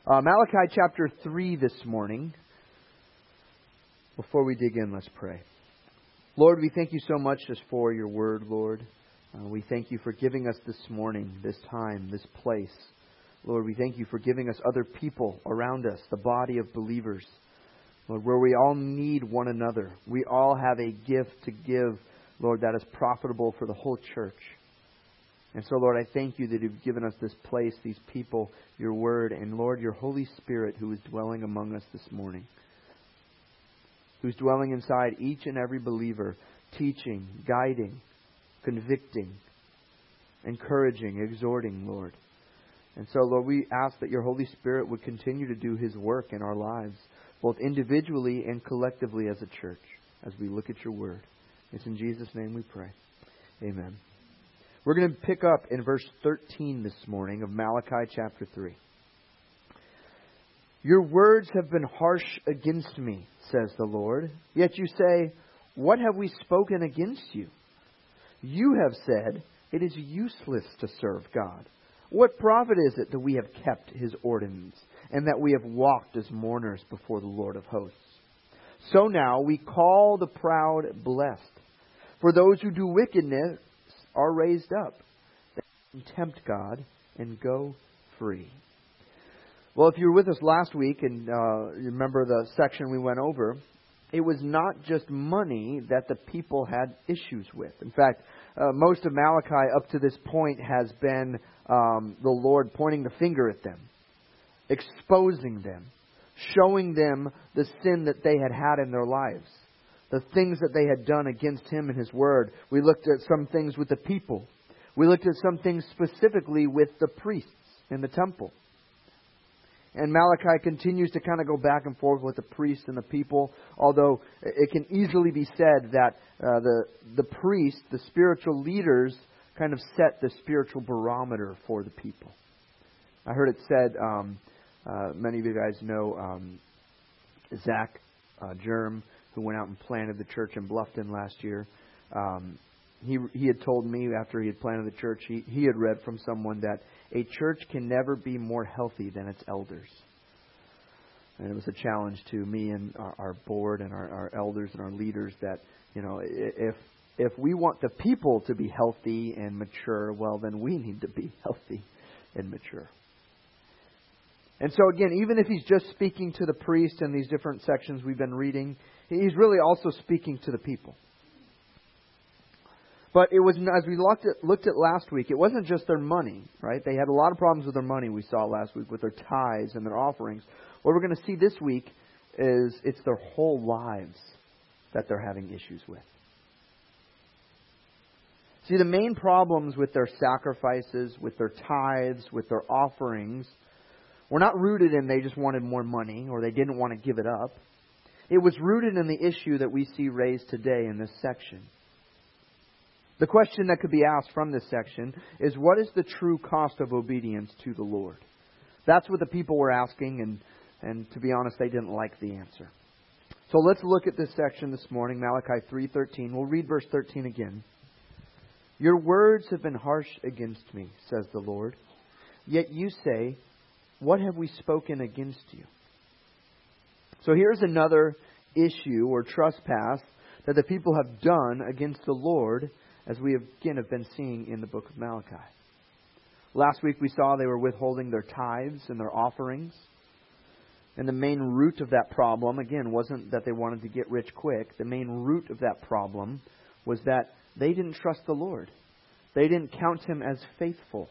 Malachi chapter 3 this morning. Before we dig in, let's pray. Lord, we thank you so much just for your word, Lord. We thank you for giving us this morning, this time, this place. Lord, we thank you for giving us other people around us, the body of believers. Lord, where we all need one another. We all have a gift to give, Lord, that is profitable for the whole church. And so, Lord, I thank you that you've given us this place, these people, your word, and, Lord, your Holy Spirit who is dwelling among us this morning. Who's dwelling inside each and every believer, teaching, guiding, convicting, encouraging, exhorting, Lord. And so, Lord, we ask that your Holy Spirit would continue to do His work in our lives, both individually and collectively as a church, as we look at your word. It's in Jesus' name we pray. Amen. We're going to pick up in verse 13 this morning of Malachi chapter 3. Your words have been harsh against me, says the Lord. Yet you say, what have we spoken against you? You have said, it is useless to serve God. What profit is it that we have kept His ordinance, and that we have walked as mourners before the Lord of hosts? So now we call the proud blessed. For those who do wickedness are raised up. They tempt God and go free. Well, if you were with us last week and you remember the section we went over, it was not just money that the people had issues with. In fact, most of Malachi up to this point has been the Lord pointing the finger at them, exposing them, showing them the sin that they had had in their lives, the things that they had done against Him and His Word. We looked at some things with the people. We looked at some things specifically with the priests in the temple. And Malachi continues to kind of go back and forth with the priests and the people, although it can easily be said that the priests, the spiritual leaders, kind of set the spiritual barometer for the people. I heard it said, many of you guys know Zach Germ, who went out and planted the church in Bluffton last year. He had told me after he had planted the church, he had read from someone that a church can never be more healthy than its elders. And it was a challenge to me and our board and our elders and our leaders that, you know, if we want the people to be healthy and mature, well, then we need to be healthy and mature. And so again, even if he's just speaking to the priest in these different sections we've been reading, he's really also speaking to the people. But it was, as we looked at last week, it wasn't just their money, right? They had a lot of problems with their money, we saw last week, with their tithes and their offerings. What we're going to see this week is it's their whole lives that they're having issues with. See, the main problems with their sacrifices, with their tithes, with their offerings, were not rooted in they just wanted more money or they didn't want to give it up. It was rooted in the issue that we see raised today in this section. The question that could be asked from this section is, what is the true cost of obedience to the Lord? That's what the people were asking, and to be honest, they didn't like the answer. So let's look at this section this morning, Malachi 3:13. We'll read verse 13 again. Your words have been harsh against me, says the Lord. Yet you say, what have we spoken against you? So here's another issue or trespass that the people have done against the Lord, as we again have been seeing in the book of Malachi. Last week we saw they were withholding their tithes and their offerings. And the main root of that problem, again, wasn't that they wanted to get rich quick. The main root of that problem was that they didn't trust the Lord. They didn't count Him as faithful.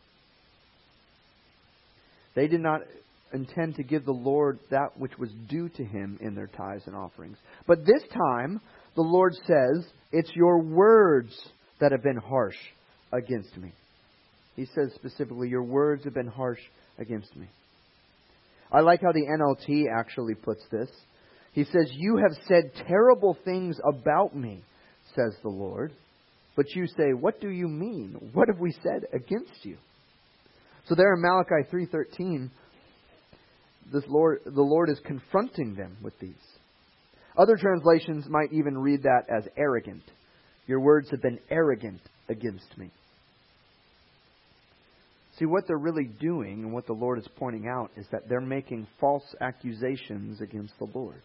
They did not intend to give the Lord that which was due to Him in their tithes and offerings. But this time, the Lord says, it's your words that have been harsh against me. He says specifically, your words have been harsh against me. I like how the NLT actually puts this. He says, you have said terrible things about me, says the Lord. But you say, what do you mean? What have we said against you? So there in Malachi 3:13, the Lord is confronting them with these. Other translations might even read that as arrogant. Your words have been arrogant against me. See, what they're really doing and what the Lord is pointing out is that they're making false accusations against the Lord.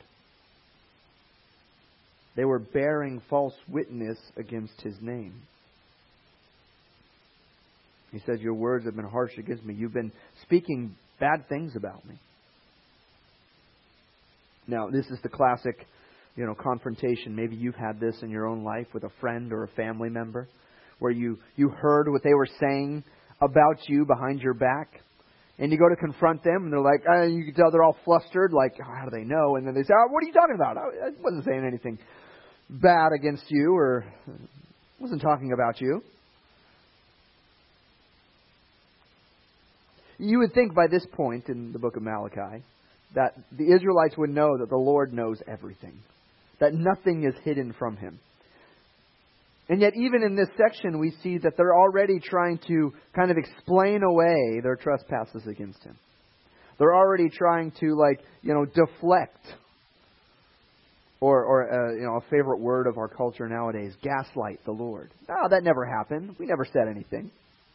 They were bearing false witness against His name. He says, your words have been harsh against me. You've been speaking bad things about me. Now, this is the classic, confrontation. Maybe you've had this in your own life with a friend or a family member, where you heard what they were saying about you behind your back, and you go to confront them, and they're like, you can tell they're all flustered, like, how do they know? And then they say, what are you talking about? I wasn't saying anything bad against you, or wasn't talking about you. You would think by this point in the book of Malachi that the Israelites would know that the Lord knows everything, that nothing is hidden from Him. And yet even in this section we see that they're already trying to kind of explain away their trespasses against Him. They're already trying to deflect. Or a favorite word of our culture nowadays, gaslight the Lord. No, that never happened. We never said anything.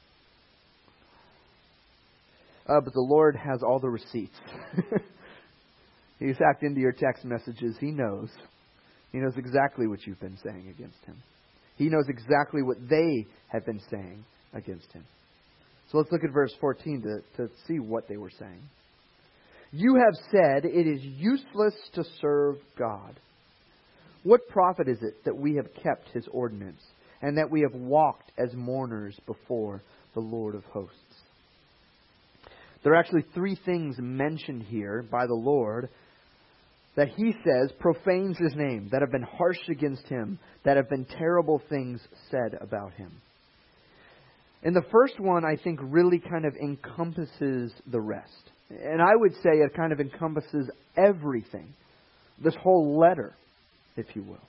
But the Lord has all the receipts. He's hacked into your text messages. He knows. He knows exactly what you've been saying against Him. He knows exactly what they have been saying against Him. So let's look at verse 14 to see what they were saying. You have said it is useless to serve God. What profit is it that we have kept His ordinance, and that we have walked as mourners before the Lord of hosts? There are actually three things mentioned here by the Lord that He says profanes His name, that have been harsh against Him, that have been terrible things said about Him. And the first one, I think, really kind of encompasses the rest. And I would say it kind of encompasses everything. This whole letter, if you will.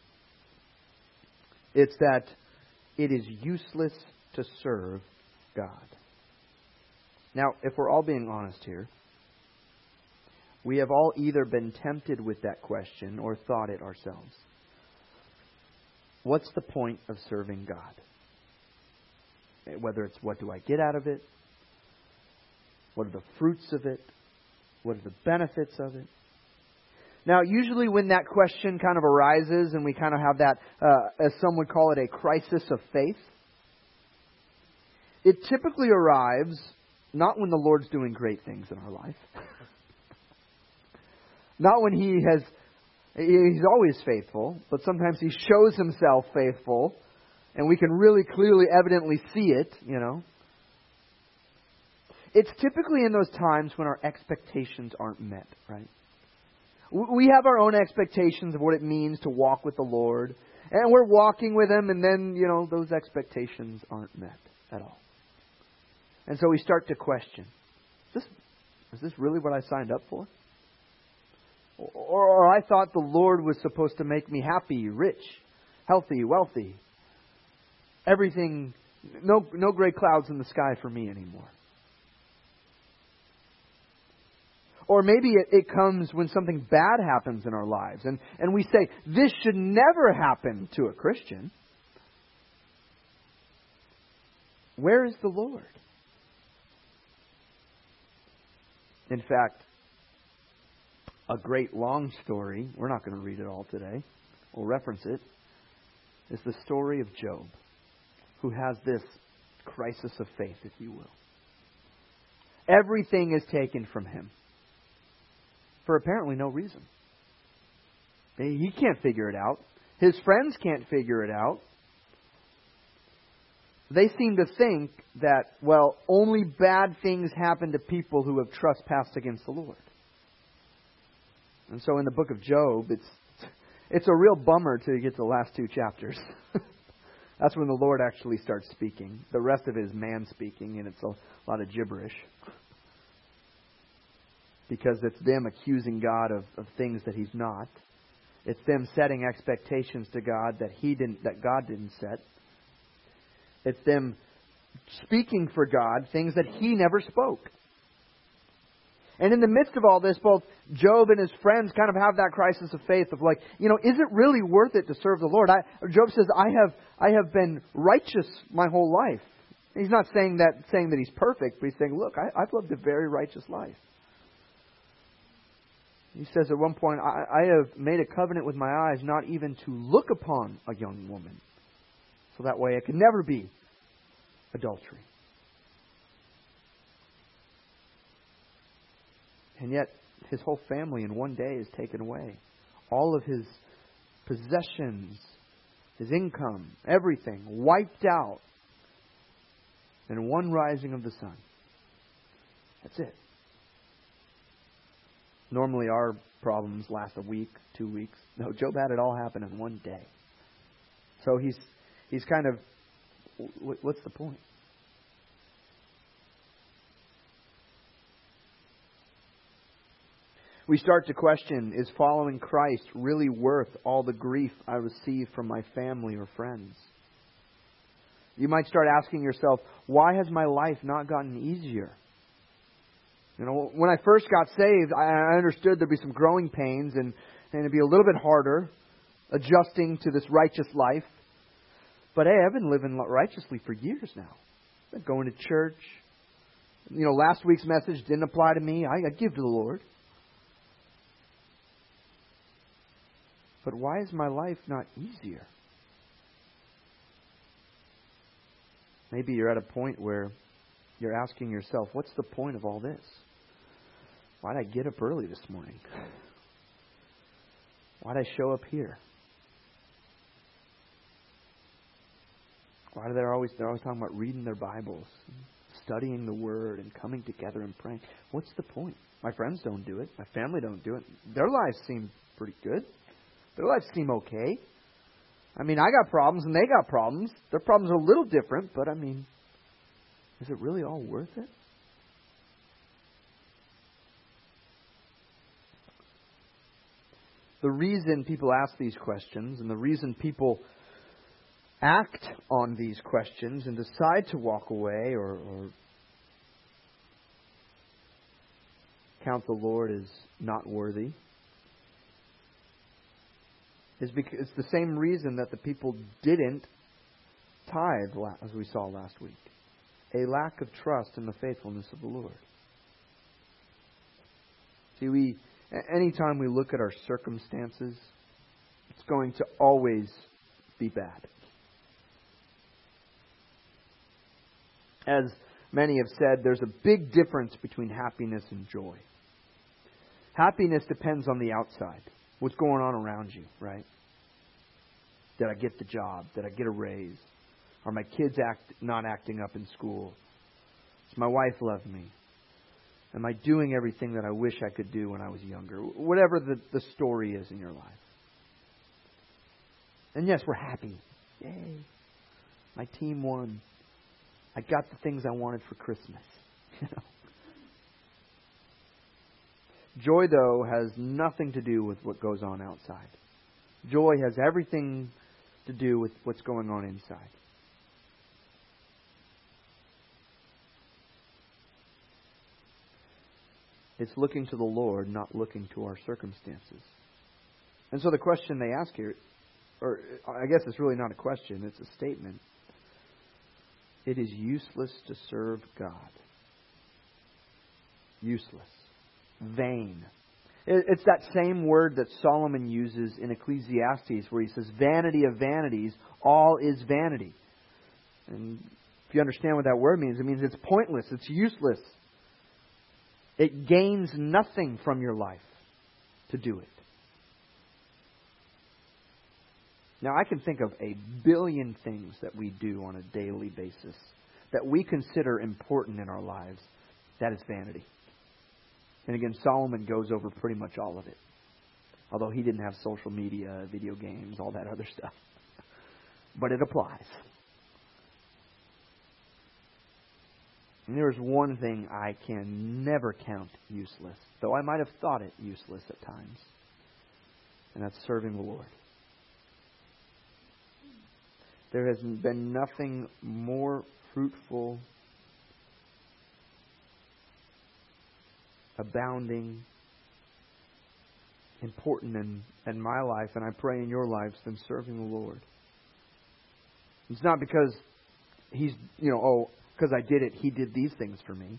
It's that it is useless to serve God. Now, if we're all being honest here, we have all either been tempted with that question or thought it ourselves. What's the point of serving God? Whether it's what do I get out of it? What are the fruits of it? What are the benefits of it? Now, usually when that question kind of arises and we kind of have that, as some would call it, a crisis of faith, it typically arrives not when the Lord's doing great things in our life. Not when He's always faithful, but sometimes He shows Himself faithful, and we can really clearly, evidently see it, It's typically in those times when our expectations aren't met, right? We have our own expectations of what it means to walk with the Lord, and we're walking with Him, and then, those expectations aren't met at all. And so we start to question, is this really what I signed up for? Or I thought the Lord was supposed to make me happy, rich, healthy, wealthy. Everything, no gray clouds in the sky for me anymore. Or maybe it comes when something bad happens in our lives. And we say, this should never happen to a Christian. Where is the Lord? In fact, a great long story, we're not going to read it all today, we'll reference it, is the story of Job, who has this crisis of faith, if you will. Everything is taken from him for apparently no reason. He can't figure it out. His friends can't figure it out. They seem to think that, only bad things happen to people who have trespassed against the Lord. And so in the book of Job, it's a real bummer till you get to the last two chapters. That's when the Lord actually starts speaking. The rest of it is man speaking, and it's a lot of gibberish. Because it's them accusing God of things that He's not. It's them setting expectations to God that God didn't set. It's them speaking for God things that He never spoke. And in the midst of all this, both Job and his friends kind of have that crisis of faith of is it really worth it to serve the Lord? Job says, I have been righteous my whole life. He's not saying that he's perfect, but he's saying, look, I've lived a very righteous life. He says at one point, I have made a covenant with my eyes not even to look upon a young woman. So that way it can never be adultery. And yet his whole family in one day is taken away. All of his possessions, his income, everything wiped out in one rising of the sun. That's it. Normally our problems last a week, 2 weeks. No, Job had it all happen in one day. So he's kind of, what's the point? We start to question, is following Christ really worth all the grief I receive from my family or friends? You might start asking yourself, why has my life not gotten easier? You know, when I first got saved, I understood there'd be some growing pains and it'd be a little bit harder adjusting to this righteous life. But hey, I've been living righteously for years now. I've been going to church. You know, last week's message didn't apply to me. I give to the Lord. But why is my life not easier? Maybe you're at a point where you're asking yourself, what's the point of all this? Why'd I get up early this morning? Why'd I show up here? Why are they're always talking about reading their Bibles, studying the Word, and coming together and praying? What's the point? My friends don't do it. My family don't do it. Their lives seem pretty good. Their lives seem okay. I mean, I got problems and they got problems. Their problems are a little different, but I mean, is it really all worth it? The reason people ask these questions and the reason people act on these questions and decide to walk away or count the Lord as not worthy is because it's the same reason that the people didn't tithe, as we saw last week. A lack of trust in the faithfulness of the Lord. See, anytime we look at our circumstances, it's going to always be bad. As many have said, there's a big difference between happiness and joy. Happiness depends on the outside. What's going on around you, right? Did I get the job? Did I get a raise? Are my kids not acting up in school? Does my wife love me? Am I doing everything that I wish I could do when I was younger? Whatever the story is in your life. And yes, we're happy. Yay. My team won. I got the things I wanted for Christmas. You know. Joy, though, has nothing to do with what goes on outside. Joy has everything to do with what's going on inside. It's looking to the Lord, not looking to our circumstances. And so the question they ask here, or I guess it's really not a question, it's a statement. It is useless to serve God. Useless. Vain. It's that same word that Solomon uses in Ecclesiastes where he says, vanity of vanities, all is vanity. And if you understand what that word means, it means it's pointless, it's useless. It gains nothing from your life to do it. Now, I can think of a billion things that we do on a daily basis that we consider important in our lives. That is vanity. And again, Solomon goes over pretty much all of it. Although he didn't have social media, video games, all that other stuff. But it applies. And there's one thing I can never count useless, though I might have thought it useless at times. And that's serving the Lord. There has been nothing more fruitful, abounding, important in my life, and I pray in your lives, than serving the Lord. It's not because He's, because I did it, He did these things for me.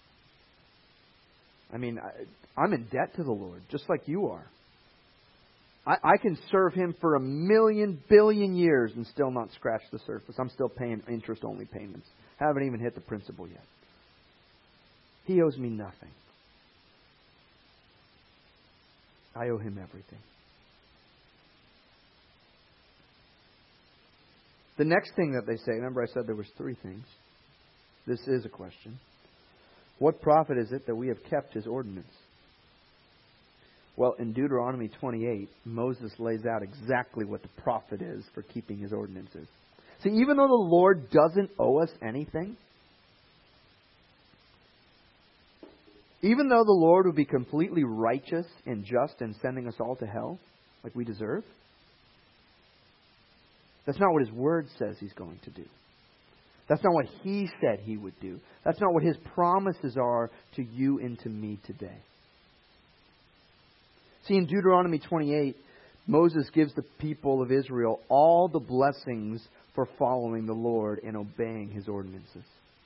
I mean, I'm in debt to the Lord, just like you are. I can serve Him for 1,000,000 billion years and still not scratch the surface. I'm still paying interest-only payments. Haven't even hit the principal yet. He owes me nothing. I owe Him everything. The next thing that they say, remember I said there was 3 things. This is a question. What profit is it that we have kept His ordinance? Well, in Deuteronomy 28, Moses lays out exactly what the profit is for keeping His ordinances. See, even though the Lord doesn't owe us anything, even though the Lord would be completely righteous and just in sending us all to hell, like we deserve, that's not what His Word says He's going to do. That's not what He said He would do. That's not what His promises are to you and to me today. See, in Deuteronomy 28, Moses gives the people of Israel all the blessings for following the Lord and obeying His ordinances.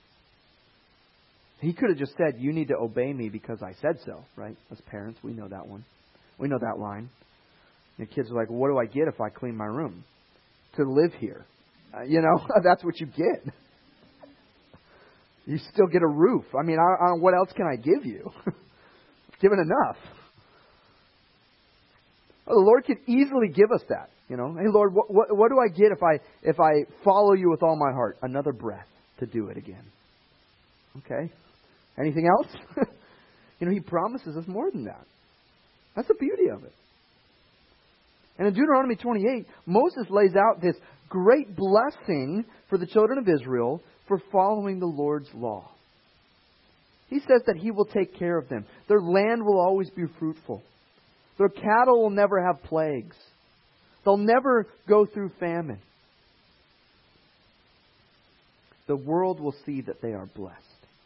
He could have just said, you need to obey me because I said so, right? As parents, we know that one. We know that line. And the kids are like, what do I get if I clean my room? To live here. That's what you get. You still get a roof. I mean, what else can I give you? Given enough. Well, the Lord could easily give us that. Hey, Lord, what do I get if I follow you with all my heart? Another breath to do it again. Okay. Anything else? He promises us more than that. That's the beauty of it. And in Deuteronomy 28, Moses lays out this great blessing for the children of Israel for following the Lord's law. He says that He will take care of them. Their land will always be fruitful. Their cattle will never have plagues. They'll never go through famine. The world will see that they are blessed.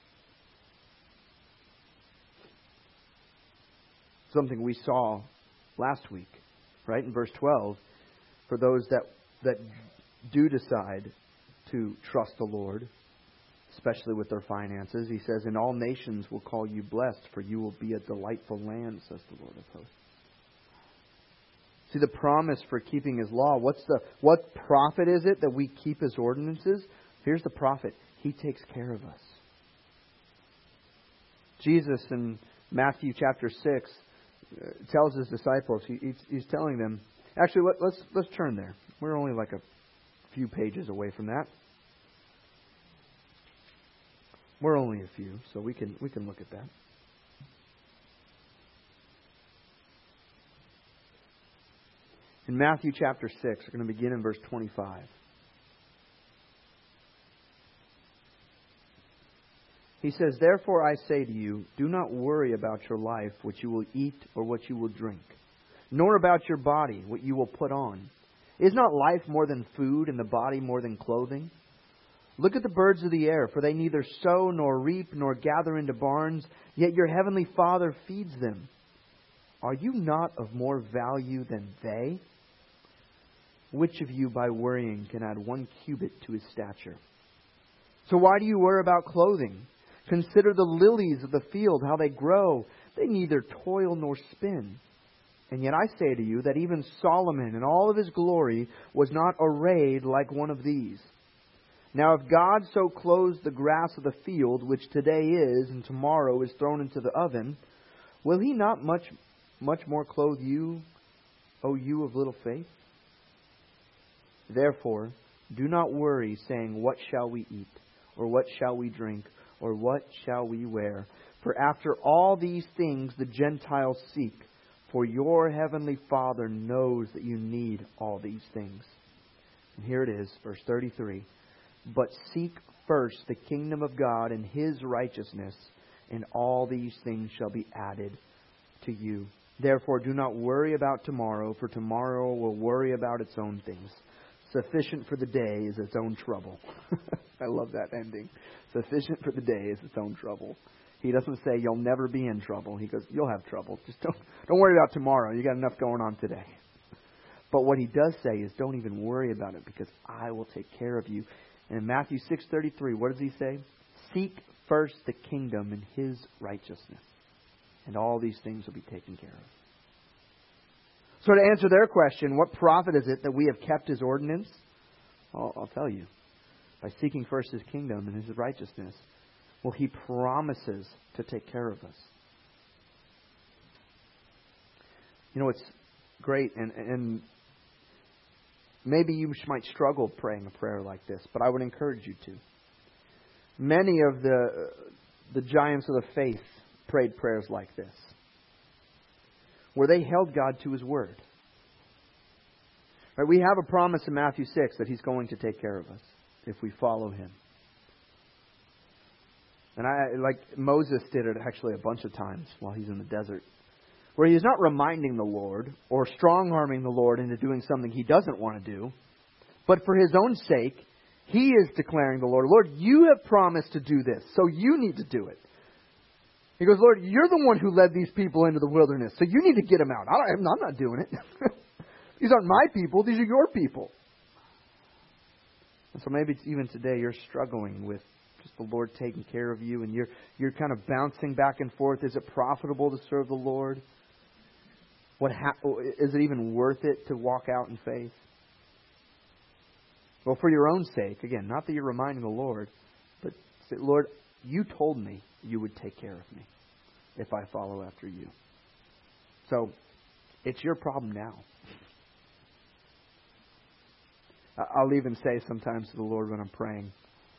Something we saw last week, right? In verse 12, for those that do decide to trust the Lord, especially with their finances, He says, "And all nations will call you blessed, for you will be a delightful land," says the Lord of hosts. See, the promise for keeping His law. What profit is it that we keep His ordinances? Here's the profit. He takes care of us. Jesus in Matthew chapter 6 tells His disciples, He's telling them, actually let's turn there. We're only like a few pages away from that. We're only a few, so we can look at that. In Matthew chapter 6, we're going to begin in verse 25. He says, "Therefore I say to you, do not worry about your life, what you will eat or what you will drink, nor about your body, what you will put on. Is not life more than food, and the body more than clothing? Look at the birds of the air, for they neither sow nor reap nor gather into barns, yet your heavenly Father feeds them. Are you not of more value than they? Which of you by worrying can add 1 cubit to his stature? So why do you worry about clothing? Consider the lilies of the field, how they grow. They neither toil nor spin. And yet I say to you that even Solomon in all of his glory was not arrayed like one of these. Now if God so clothes the grass of the field, which today is and tomorrow is thrown into the oven, will He not much more clothe you, O you of little faith? Therefore, do not worry, saying, what shall we eat? Or what shall we drink? Or what shall we wear? For after all these things the Gentiles seek, for your heavenly Father knows that you need all these things." And here it is, verse 33. "But seek first the kingdom of God and His righteousness, and all these things shall be added to you. Therefore do not worry about tomorrow, for tomorrow will worry about its own things. Sufficient for the day is its own trouble." I love that ending. Sufficient for the day is its own trouble. He doesn't say you'll never be in trouble. He goes, you'll have trouble. Just don't worry about tomorrow. You got enough going on today. But what He does say is don't even worry about it, because I will take care of you. And in Matthew 6:33, what does He say? Seek first the kingdom and His righteousness, and all these things will be taken care of. So to answer their question, what profit is it that we have kept His ordinance? I'll tell you. By seeking first His kingdom and His righteousness, well, He promises to take care of us. You know, it's great, and maybe you might struggle praying a prayer like this, but I would encourage you to. Many of the giants of the faith prayed prayers like this, where they held God to His word. Right, we have a promise in Matthew 6 that He's going to take care of us if we follow Him. And like Moses did it actually a bunch of times while he's in the desert, where he's not reminding the Lord or strong-arming the Lord into doing something He doesn't want to do, but for His own sake, he is declaring to the Lord, Lord, You have promised to do this, so You need to do it. He goes, Lord, You're the one who led these people into the wilderness, so You need to get them out. I'm not doing it. These aren't my people, these are Your people. And so maybe even today you're struggling with just the Lord taking care of you, and you're kind of bouncing back and forth. Is it profitable to serve the Lord? Is it even worth it to walk out in faith? Well, for your own sake, again, not that you're reminding the Lord, but say, Lord, You told me You would take care of me if I follow after You. So, it's your problem now. I'll even say sometimes to the Lord when I'm praying,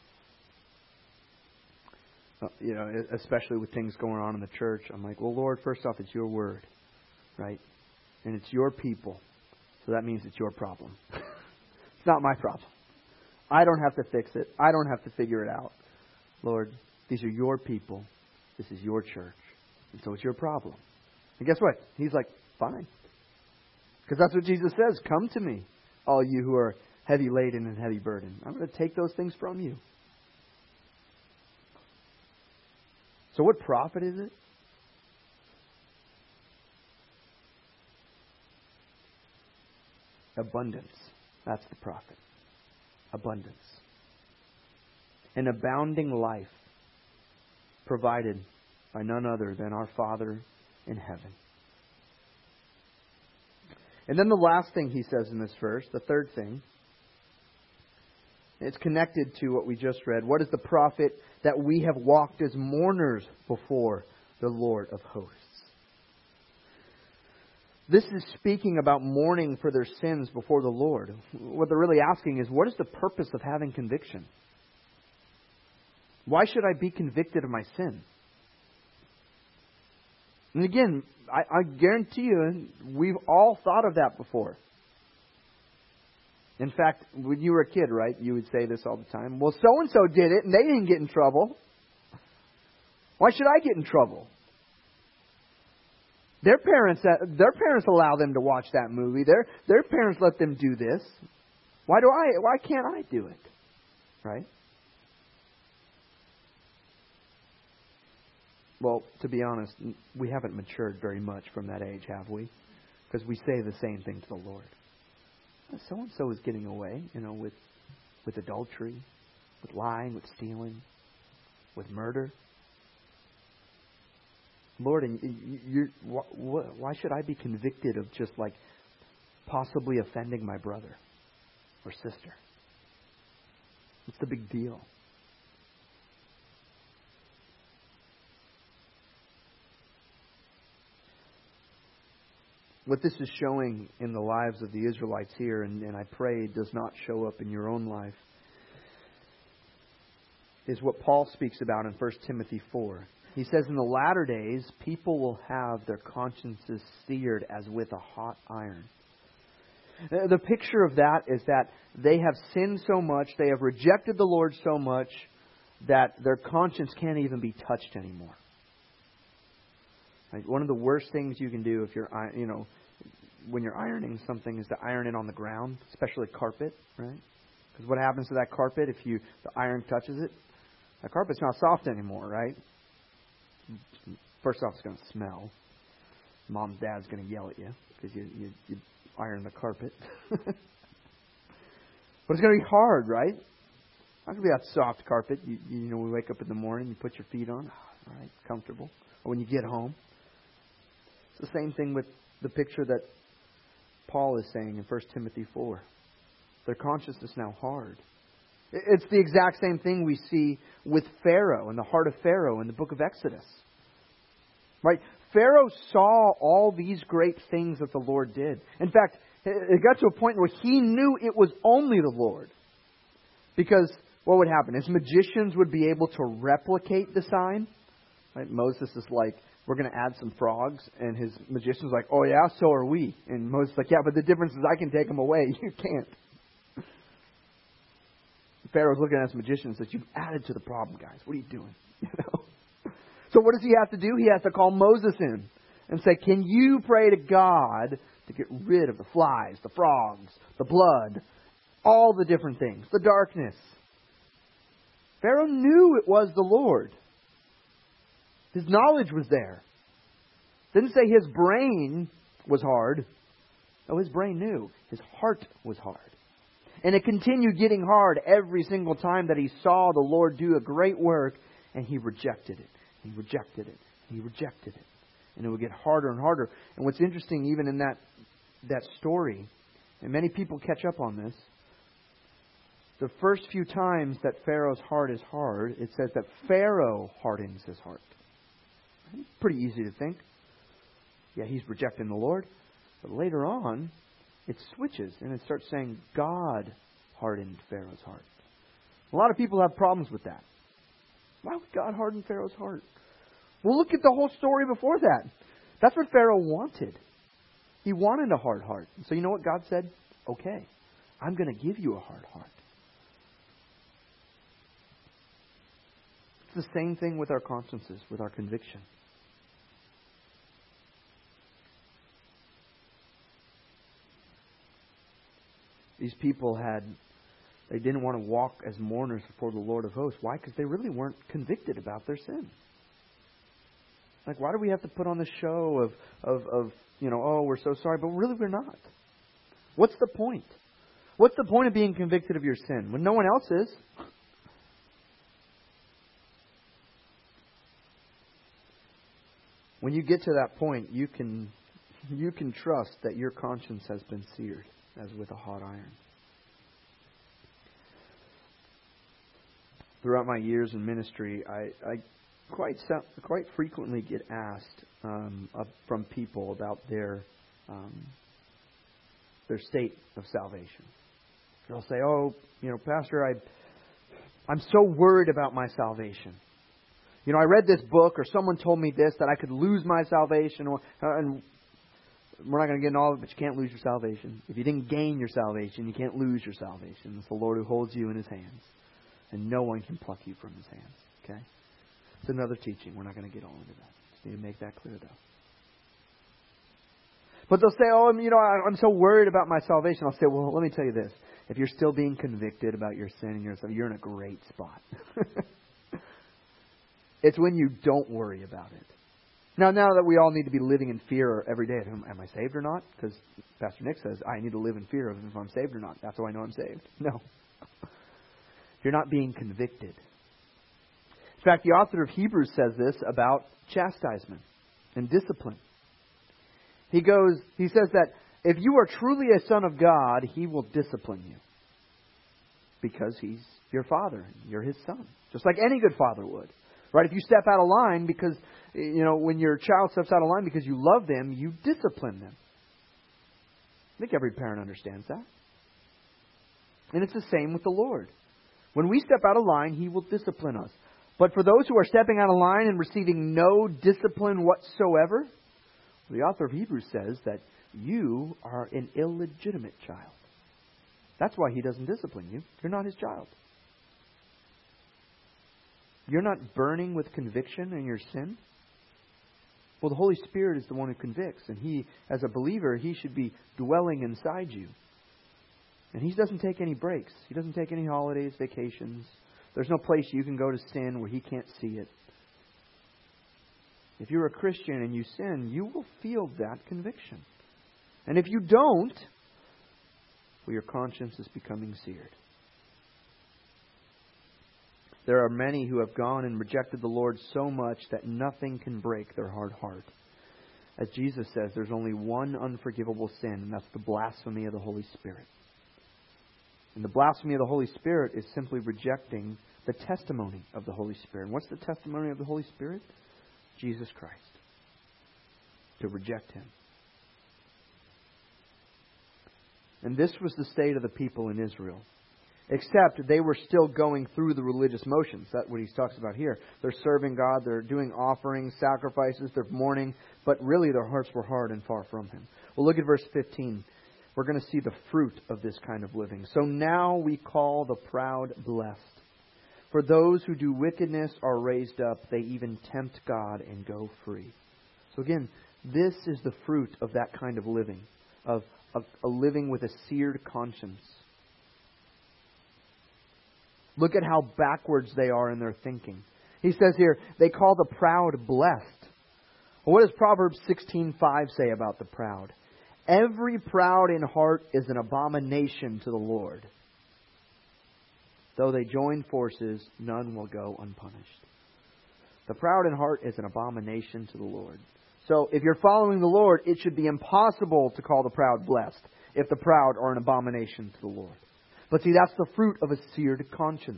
especially with things going on in the church, I'm like, well, Lord, first off, it's Your word, right? And it's Your people. So that means it's Your problem. It's not my problem. I don't have to fix it. I don't have to figure it out. Lord, these are Your people. This is Your church. And so it's Your problem. And guess what? He's like, fine. Because that's what Jesus says. Come to me, all you who are heavy laden and heavy burdened. I'm going to take those things from you. So what profit is it? Abundance. That's the profit. Abundance. An abounding life provided by none other than our Father in heaven. And then the last thing He says in this verse, the third thing, it's connected to what we just read. What is the profit that we have walked as mourners before the Lord of hosts? This is speaking about mourning for their sins before the Lord. What they're really asking is, what is the purpose of having conviction? Why should I be convicted of my sin? And again, I guarantee you, we've all thought of that before. In fact, when you were a kid, right, you would say this all the time. Well, so-and-so did it, and they didn't get in trouble. Why should I get in trouble? Their parents allow them to watch that movie. Their parents let them do this. Why can't I do it? Right? Well, to be honest, we haven't matured very much from that age, have we? Because we say the same thing to the Lord. So-and-so is getting away, with adultery, with lying, with stealing, with murder. Lord, why should I be convicted of just like possibly offending my brother or sister? What's the big deal? What this is showing in the lives of the Israelites here, and I pray does not show up in your own life, is what Paul speaks about in 1 Timothy 4. He says, in the latter days, people will have their consciences seared as with a hot iron. The picture of that is that they have sinned so much, they have rejected the Lord so much, that their conscience can't even be touched anymore. Like, one of the worst things you can do if you're, when you're ironing something is to iron it on the ground, especially carpet, right? Because what happens to that carpet if the iron touches it? That carpet's not soft anymore, right? First off, it's going to smell. Mom and Dad's going to yell at you because you iron the carpet. But it's going to be hard, right? Not going to be that soft carpet. We wake up in the morning, you put your feet on. All right, comfortable. Or when you get home. It's the same thing with the picture that Paul is saying in 1 Timothy 4. Their conscience is now hard. It's the exact same thing we see with Pharaoh and the heart of Pharaoh in the book of Exodus. Right? Pharaoh saw all these great things that the Lord did. In fact, it got to a point where he knew it was only the Lord. Because what would happen? His magicians would be able to replicate the sign. Right? Moses is like, we're going to add some frogs. And his magician's like, oh yeah, so are we. And Moses is like, yeah, but the difference is I can take them away. You can't. Pharaoh's looking at his magician and says, you've added to the problem, guys. What are you doing? So what does he have to do? He has to call Moses in and say, can you pray to God to get rid of the flies, the frogs, the blood, all the different things, the darkness? Pharaoh knew it was the Lord. His knowledge was there. Didn't say his brain was hard. No, his brain knew. His heart was hard. And it continued getting hard every single time that he saw the Lord do a great work, and he rejected it. He rejected it. He rejected it. And it would get harder and harder. And what's interesting, even in that story, and many people catch up on this, the first few times that Pharaoh's heart is hard, it says that Pharaoh hardens his heart. Pretty easy to think. Yeah, he's rejecting the Lord. But later on, it switches and it starts saying God hardened Pharaoh's heart. A lot of people have problems with that. Why would God harden Pharaoh's heart? Well, look at the whole story before that. That's what Pharaoh wanted. He wanted a hard heart. So you know what God said? Okay, I'm going to give you a hard heart. It's the same thing with our consciences, with our conviction. These people they didn't want to walk as mourners before the Lord of hosts. Why? Because they really weren't convicted about their sin. Like, why do we have to put on the show of oh, we're so sorry, but really we're not. What's the point? What's the point of being convicted of your sin when no one else is? When you get to that point, you can trust that your conscience has been seared as with a hot iron. Throughout my years in ministry, I quite frequently get asked from people about their state of salvation. They'll say, "Oh, Pastor, I'm so worried about my salvation. I read this book, or someone told me this, that I could lose my salvation, and we're not going to get into all of it, but you can't lose your salvation. If you didn't gain your salvation, you can't lose your salvation. It's the Lord who holds you in His hands, and no one can pluck you from His hands." Okay? It's another teaching. We're not going to get all into that. Just need to make that clear, though. But they'll say, "Oh, I'm so worried about my salvation." I'll say, "Well, let me tell you this. If you're still being convicted about your sin and yourself, you're in a great spot." It's when you don't worry about it. Now that we all need to be living in fear every day. Am I saved or not? Because Pastor Nick says, I need to live in fear of if I'm saved or not. That's how I know I'm saved. No. You're not being convicted. In fact, the author of Hebrews says this about chastisement and discipline. He says that if you are truly a son of God, He will discipline you. Because He's your father. You're His son. Just like any good father would. Right? If you step out of line because, when your child steps out of line because you love them, you discipline them. I think every parent understands that. And it's the same with the Lord. When we step out of line, He will discipline us. But for those who are stepping out of line and receiving no discipline whatsoever, the author of Hebrews says that you are an illegitimate child. That's why He doesn't discipline you. You're not His child. You're not burning with conviction in your sin. Well, the Holy Spirit is the one who convicts. And He, as a believer, He should be dwelling inside you. And He doesn't take any breaks. He doesn't take any holidays, vacations. There's no place you can go to sin where He can't see it. If you're a Christian and you sin, you will feel that conviction. And if you don't, well, your conscience is becoming seared. There are many who have gone and rejected the Lord so much that nothing can break their hard heart. As Jesus says, there's only one unforgivable sin, and that's the blasphemy of the Holy Spirit. And the blasphemy of the Holy Spirit is simply rejecting the testimony of the Holy Spirit. And what's the testimony of the Holy Spirit? Jesus Christ. To reject Him. And this was the state of the people in Israel. Except they were still going through the religious motions. That's what he talks about here. They're serving God, they're doing offerings, sacrifices, they're mourning, but really their hearts were hard and far from Him. Well, look at verse 15. We're going to see the fruit of this kind of living. So now we call the proud blessed. For those who do wickedness are raised up, they even tempt God and go free. So again, this is the fruit of that kind of living, of a living with a seared conscience. Look at how backwards they are in their thinking. He says here, they call the proud blessed. Well, what does Proverbs 16:5 say about the proud? Every proud in heart is an abomination to the Lord. Though they join forces, none will go unpunished. The proud in heart is an abomination to the Lord. So if you're following the Lord, it should be impossible to call the proud blessed if the proud are an abomination to the Lord. But see, that's the fruit of a seared conscience.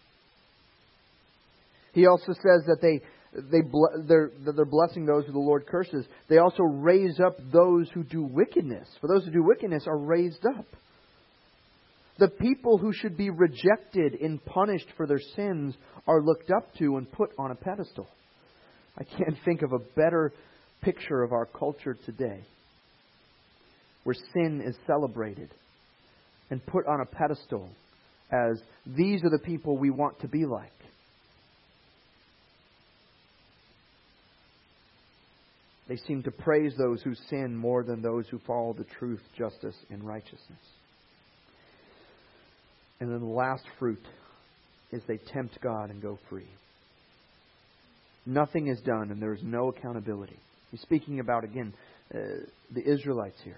He also says that they're blessing those who the Lord curses. They also raise up those who do wickedness. For those who do wickedness are raised up. The people who should be rejected and punished for their sins are looked up to and put on a pedestal. I can't think of a better picture of our culture today, where sin is celebrated and put on a pedestal as these are the people we want to be like. They seem to praise those who sin more than those who follow the truth, justice, and righteousness. And then the last fruit is they tempt God and go free. Nothing is done and there is no accountability. He's speaking about, again, the Israelites here.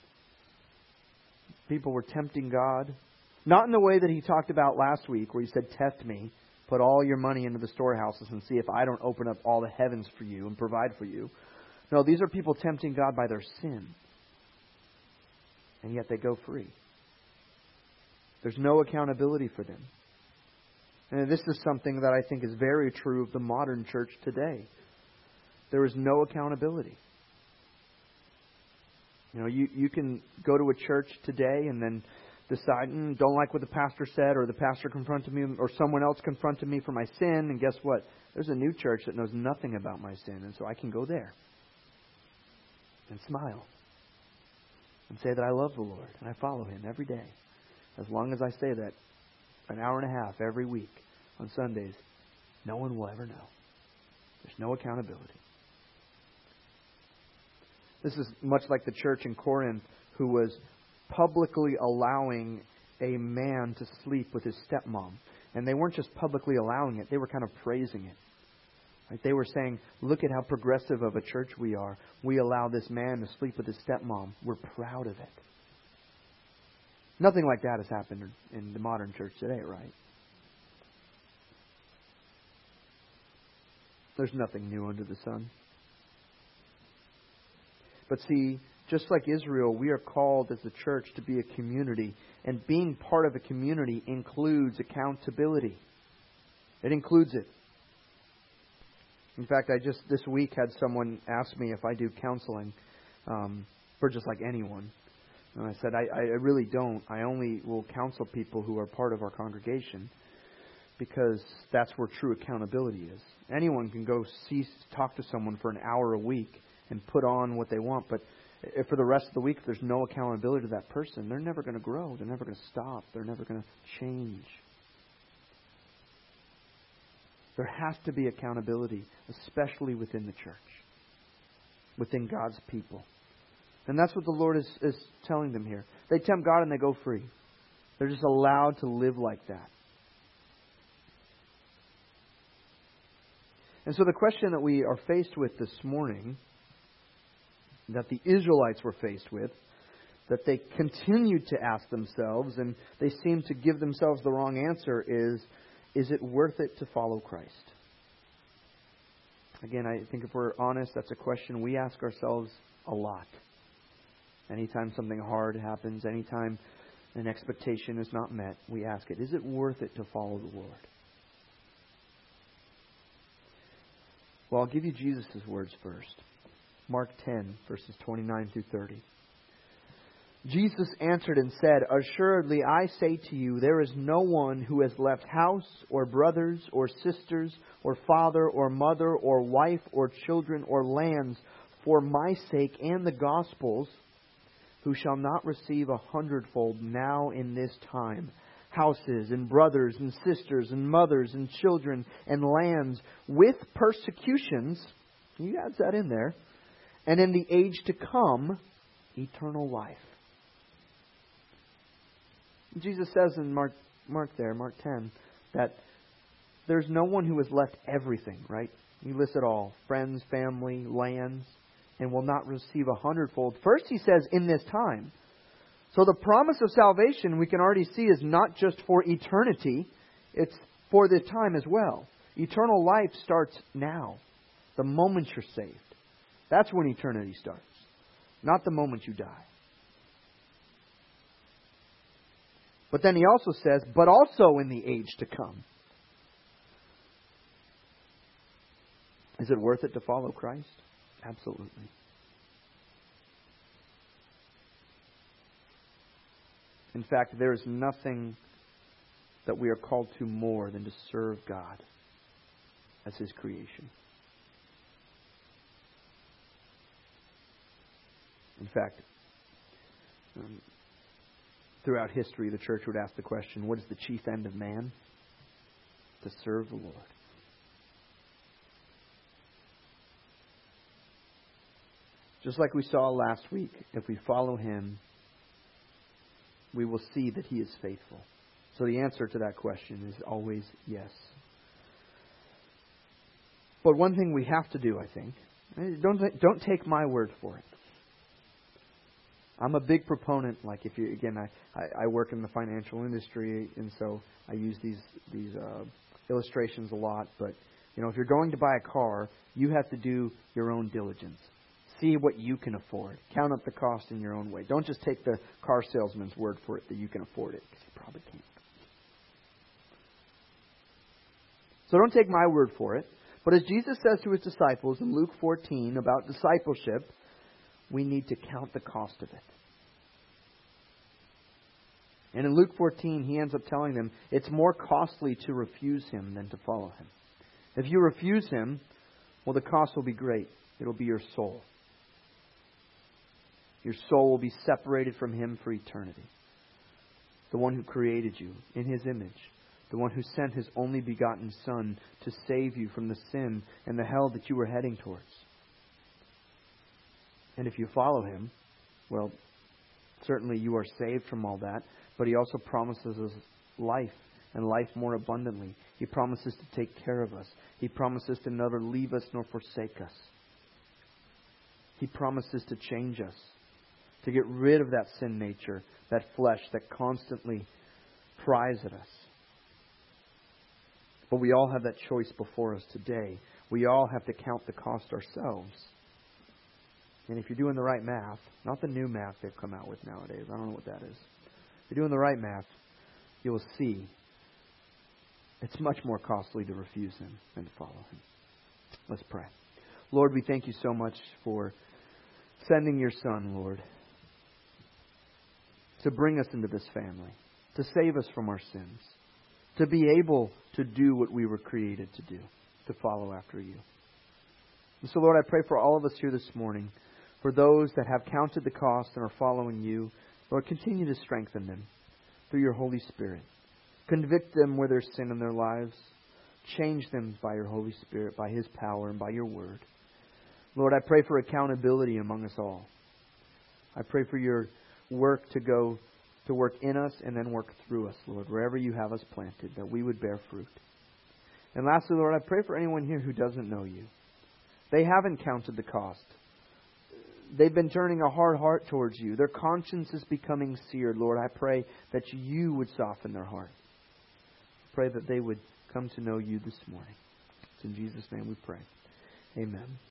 People were tempting God. Not in the way that he talked about last week, where he said, test me, put all your money into the storehouses and see if I don't open up all the heavens for you and provide for you. No, these are people tempting God by their sin. And yet they go free. There's no accountability for them. And this is something that I think is very true of the modern church today. There is no accountability. You know, you can go to a church today and then decide, don't like what the pastor said, or the pastor confronted me, or someone else confronted me for my sin, and guess what? There's a new church that knows nothing about my sin, and so I can go there and smile and say that I love the Lord and I follow Him every day. As long as I say that an hour and a half every week on Sundays, no one will ever know. There's no accountability. This is much like the church in Corinth who was publicly allowing a man to sleep with his stepmom. And they weren't just publicly allowing it, they were kind of praising it. Right? They were saying, look at how progressive of a church we are. We allow this man to sleep with his stepmom. We're proud of it. Nothing like that has happened in the modern church today, right? There's nothing new under the sun. But see, just like Israel, we are called as a church to be a community. And being part of a community includes accountability. It includes it. In fact, I just this week had someone ask me if I do counseling for just like anyone. And I said, I really don't. I only will counsel people who are part of our congregation, because that's where true accountability is. Anyone can go talk to someone for an hour a week and put on what they want, but if for the rest of the week there's no accountability to that person, they're never going to grow. They're never going to stop. They're never going to change. There has to be accountability, especially within the church, within God's people. And that's what the Lord is telling them here. They tempt God and they go free. They're just allowed to live like that. And so the question that we are faced with this morning, that the Israelites were faced with, that they continued to ask themselves, and they seem to give themselves the wrong answer, is Is it worth it to follow Christ? Again, I think if we're honest, that's a question we ask ourselves a lot. Anytime something hard happens, anytime an expectation is not met, we ask it, is it worth it to follow the Lord? Well, I'll give you Jesus' words first. Mark 10, verses 29 through 30. Jesus answered and said, "Assuredly, I say to you, there is no one who has left house or brothers or sisters or father or mother or wife or children or lands for my sake and the gospel's, who shall not receive 100-fold now in this time, houses and brothers and sisters and mothers and children and lands with persecutions," he adds that in there, "and in the age to come, eternal life." Jesus says in Mark 10, that there's no one who has left everything, right? He lists it all. Friends, family, lands, and will not receive 100-fold. First, he says, in this time. So the promise of salvation, we can already see, is not just for eternity. It's for this time as well. Eternal life starts now. The moment you're saved. That's when eternity starts. Not the moment you die. But then he also says, but also in the age to come. Is it worth it to follow Christ? Absolutely. In fact, there is nothing that we are called to more than to serve God as His creation. In fact, throughout history, the church would ask the question, what is the chief end of man? To serve the Lord. Just like we saw last week, if we follow Him, we will see that He is faithful. So the answer to that question is always yes. But one thing we have to do, I think, don't take my word for it. I'm a big proponent, like if you, again, I work in the financial industry, and so I use these illustrations a lot, but if you're going to buy a car, you have to do your own diligence. See what you can afford. Count up the cost in your own way. Don't just take the car salesman's word for it that you can afford it, because you probably can't. So don't take my word for it. But as Jesus says to His disciples in Luke 14 about discipleship, we need to count the cost of it. And in Luke 14, He ends up telling them it's more costly to refuse Him than to follow Him. If you refuse Him, well, the cost will be great. It'll be your soul. Your soul will be separated from Him for eternity. The one who created you in His image. The one who sent His only begotten Son to save you from the sin and the hell that you were heading towards. And if you follow Him, well, certainly you are saved from all that. But He also promises us life, and life more abundantly. He promises to take care of us. He promises to never leave us nor forsake us. He promises to change us, to get rid of that sin nature, that flesh that constantly pries at us. But we all have that choice before us today. We all have to count the cost ourselves. And if you're doing the right math, not the new math they've come out with nowadays, I don't know what that is. If you're doing the right math, you will see it's much more costly to refuse Him than to follow Him. Let's pray. Lord, we thank You so much for sending Your Son, Lord, to bring us into this family, to save us from our sins, to be able to do what we were created to do, to follow after You. And so, Lord, I pray for all of us here this morning, for those that have counted the cost and are following You, Lord, continue to strengthen them through Your Holy Spirit. Convict them where there's sin in their lives. Change them by Your Holy Spirit, by His power, and by Your Word. Lord, I pray for accountability among us all. I pray for Your work to work in us and then work through us, Lord, wherever You have us planted, that we would bear fruit. And lastly, Lord, I pray for anyone here who doesn't know You. They haven't counted the cost. They've been turning a hard heart towards You. Their conscience is becoming seared, Lord. I pray that You would soften their heart. Pray that they would come to know you this morning. It's in Jesus' name we pray. Amen.